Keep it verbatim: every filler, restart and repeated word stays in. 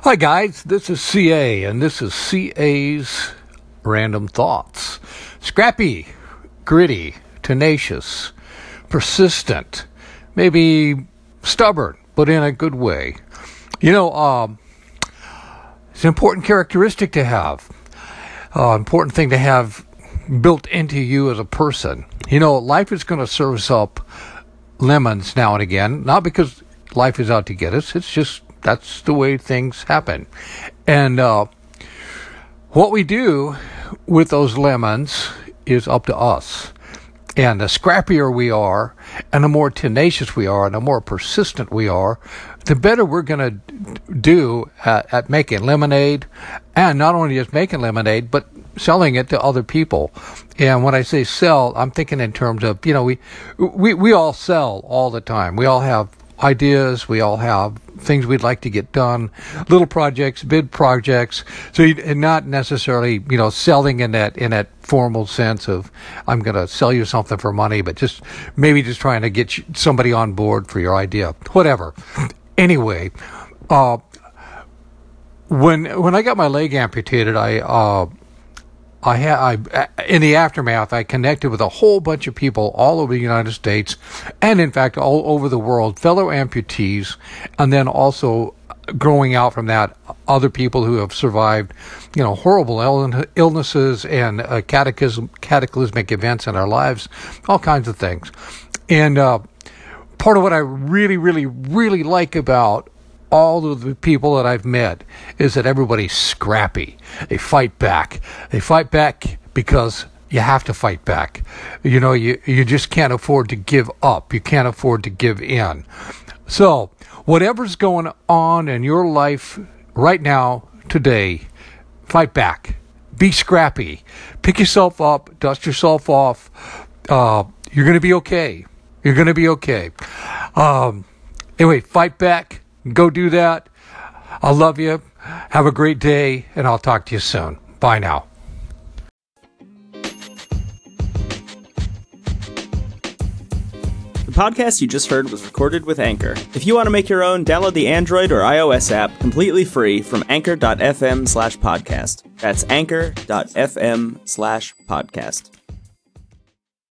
Hi guys, this is C A, and this is C A's Random Thoughts. Scrappy, gritty, tenacious, persistent, maybe stubborn, but in a good way. You know, um, it's an important characteristic to have, uh, important thing to have built into you as a person. You know, life is going to serve us up lemons now and again, not because life is out to get us, it's just that's the way things happen. And uh, what we do with those lemons is up to us. And the scrappier we are, and the more tenacious we are, and the more persistent we are, the better we're going to do at, at making lemonade. And not only just making lemonade, but selling it to other people. And when I say sell, I'm thinking in terms of, you know, we we, we all sell all the time. We all have ideas, we all have things we'd like to get done, little projects, big projects. So you, and not necessarily, you know, selling in that in that formal sense of I'm going to sell you something for money, but just maybe just trying to get you, somebody on board for your idea, whatever. Anyway, uh, when when I got my leg amputated, I uh, I had I in the aftermath I connected with a whole bunch of people all over the United States and in fact all over the world, fellow amputees, and then also growing out from that other people who have survived, you know, horrible Ill- illnesses and uh, cataclysm, cataclysmic events in our lives, all kinds of things. And uh, part of what I really, really, really like about all of the people that I've met is that everybody's scrappy. They fight back. They fight back because you have to fight back. You know, you, you just can't afford to give up. You can't afford to give in. So, whatever's going on in your life right now, today, fight back. Be scrappy. Pick yourself up. Dust yourself off. Uh, you're going to be okay. You're going to be okay. Um, anyway, fight back. Go do that. I love you. Have a great day, and I'll talk to you soon. Bye now. The podcast you just heard was recorded with Anchor. If you want to make your own, download the Android or iOS app completely free from anchor.fm slash podcast. That's anchor.fm slash podcast.